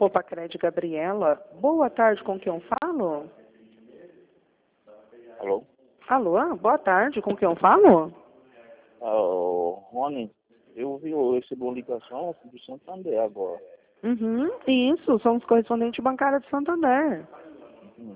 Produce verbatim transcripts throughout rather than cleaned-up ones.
Opa, Cred Gabriela. Boa tarde, com quem eu falo? Alô? Alô, boa tarde, com quem eu falo? Ah, o Rony, eu vi, eu recebi uma ligação do Santander agora. Uhum, isso, somos correspondente bancária de Santander. Uhum.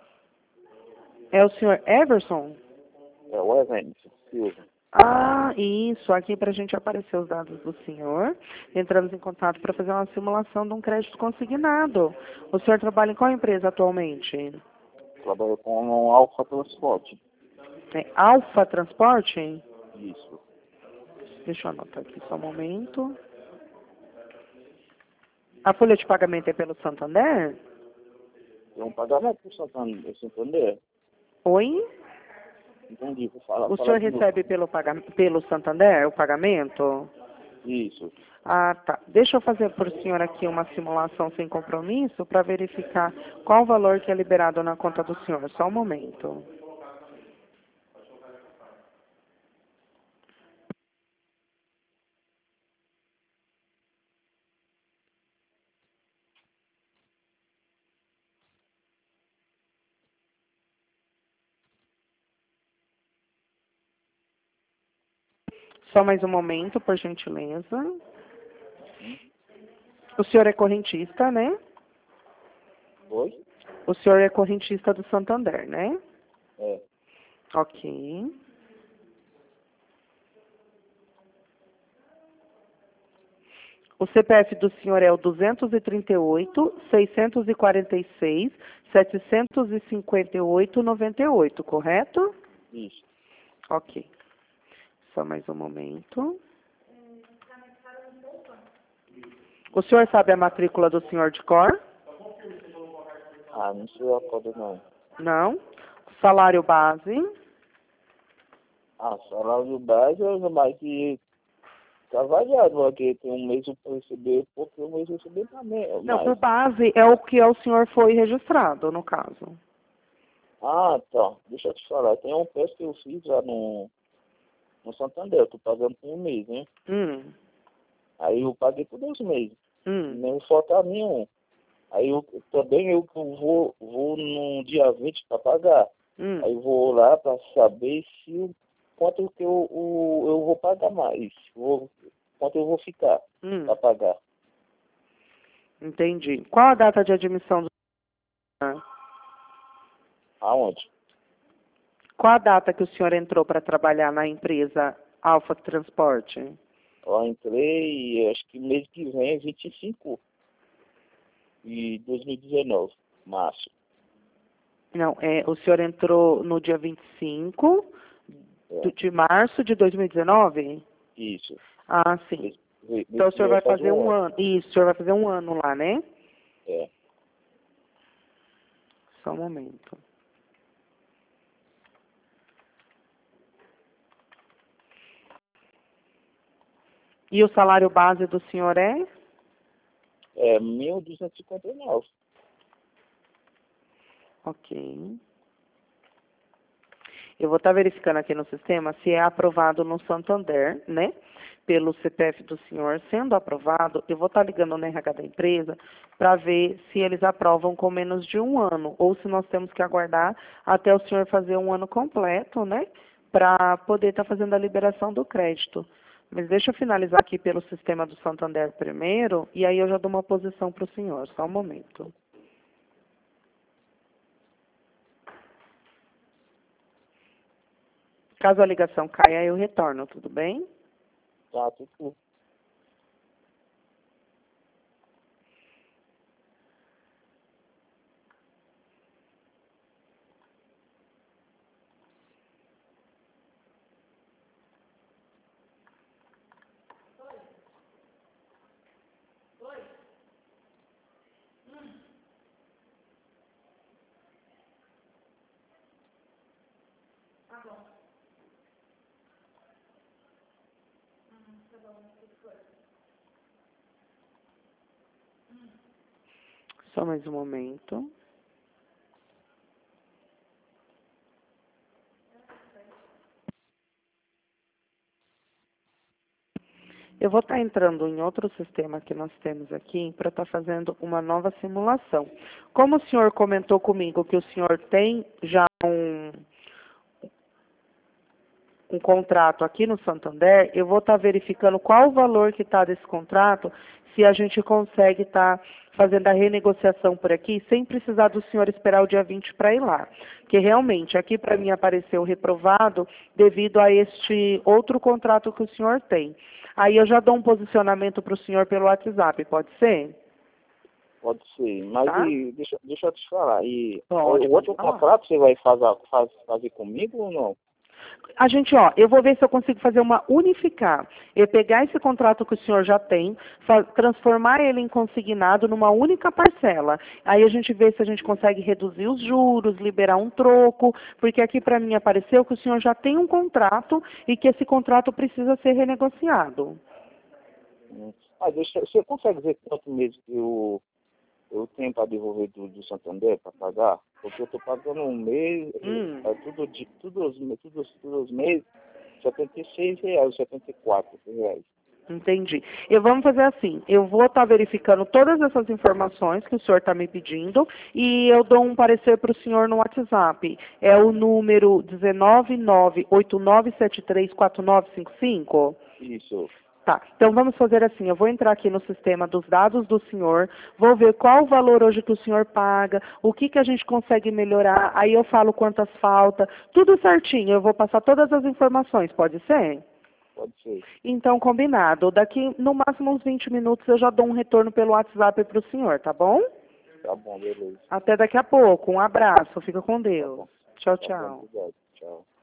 É o senhor Everson? É o Evêncio Silva. Ah, isso, aqui para a gente aparecer os dados do senhor. Entramos em contato para fazer uma simulação de um crédito consignado. O senhor trabalha em qual empresa atualmente? Trabalho com um Alfa Transporte. É Alfa Transporte? Isso. Deixa eu anotar aqui só um momento. A folha de pagamento é pelo Santander? Tem um pagamento pro Santander. Santander. Oi? Entendi, vou falar, O falar senhor de novo. recebe pelo, paga... pelo Santander o pagamento? Isso. Ah, tá. Deixa eu fazer para o senhor aqui uma simulação sem compromisso para verificar qual o valor que é liberado na conta do senhor. Só um momento. Só mais um momento, por gentileza. Hum? O senhor é correntista, né? Oi? O senhor é correntista do Santander, né? É. Ok. O C P F do senhor é o duzentos e trinta e oito, seiscentos e quarenta e seis, setecentos e cinquenta e oito, noventa e oito, correto? Isso. Ok. Só mais um momento. O senhor sabe a matrícula do senhor de cor? Ah, não sei a coisa não. Não. Salário base? Ah, salário base é mais que tá variado, porque tem um mês eu receber pouco e um mês eu receber também. Não, o Mais. base é o que o senhor foi registrado, no caso. Ah, tá. Deixa eu te falar. Tem um teste que eu fiz lá no, no Santander. Eu tô pagando por um mês, né? Hum. Aí eu paguei por dois meses. Hum. Não falta nenhum. Aí eu também eu vou, vou no dia vinte para pagar. Hum. Aí eu vou lá para saber se o- quanto que eu, o, eu vou pagar mais. Vou, quanto eu vou ficar Hum. para pagar. Entendi. Qual a data de admissão do senhor? Aonde? Qual a data que o senhor entrou para trabalhar na empresa Alfa Transporte? Eu entrei, acho que mês que vem, vinte e cinco de dois mil e dezenove, março. Não, é, o senhor entrou no dia vinte e cinco É, de março de dois mil e dezenove? isso. Ah, sim. Mês, mês Então o que senhor vem vai faz fazer um um ano. ano. Isso, o senhor vai fazer um ano lá, né? É. Só um momento. E o salário base do senhor é? É mil duzentos e cinquenta e nove. Ok. Eu vou estar verificando aqui no sistema se é aprovado no Santander, né? Pelo C P F do senhor. Sendo aprovado, eu vou estar ligando no R H da empresa para ver se eles aprovam com menos de um ano ou se nós temos que aguardar até o senhor fazer um ano completo, né? Para poder estar fazendo a liberação do crédito. Mas deixa eu finalizar aqui pelo sistema do Santander primeiro e aí eu já dou uma posição para o senhor. Só um momento. Caso a ligação caia, eu retorno, tudo bem? Tá, tudo. Só mais um momento. Eu vou estar entrando em outro sistema que nós temos aqui para estar fazendo uma nova simulação. Como o senhor comentou comigo que o senhor tem já um, um contrato aqui no Santander, eu vou estar verificando qual o valor que está desse contrato, se a gente consegue estar fazendo a renegociação por aqui, sem precisar do senhor esperar o dia vinte para ir lá. Porque realmente aqui para mim apareceu reprovado devido a este outro contrato que o senhor tem. Aí eu já dou um posicionamento para o senhor pelo WhatsApp, pode ser? Pode ser, mas Tá? e, deixa, deixa eu te falar, e Pode, o outro pode falar. contrato você vai fazer, faz, fazer comigo ou não? A gente, ó, eu vou ver se eu consigo fazer uma unificar. Eu pegar esse contrato que o senhor já tem, fa- transformar ele em consignado numa única parcela. Aí a gente vê se a gente consegue reduzir os juros, liberar um troco, porque aqui para mim apareceu que o senhor já tem um contrato e que esse contrato precisa ser renegociado. Hum. Ah, deixa, você consegue ver quanto mês que eu, eu tenho para devolver do, do Santander para pagar? Porque eu estou pagando um mês, Hum. é, tudo, de, tudo, os, tudo, tudo os meses, setenta e seis reais, setenta e quatro reais. Entendi. Eu vamos fazer assim, eu vou estar verificando todas essas informações que o senhor está me pedindo e eu dou um parecer para o senhor no WhatsApp. É o número um nove nove oito nove sete três quatro nove cinco cinco? Isso. Tá, então vamos fazer assim, eu vou entrar aqui no sistema dos dados do senhor, vou ver qual o valor hoje que o senhor paga, o que que a gente consegue melhorar, aí eu falo quantas falta, tudo certinho, eu vou passar todas as informações, pode ser? Pode ser. Então, combinado. Daqui, no máximo, uns vinte minutos, eu já dou um retorno pelo WhatsApp para o senhor, tá bom? Tá bom, beleza. Até daqui a pouco. Um abraço. Fica com Tá Deus. bom. Tchau, Tá bom, tchau. obrigado. Tchau.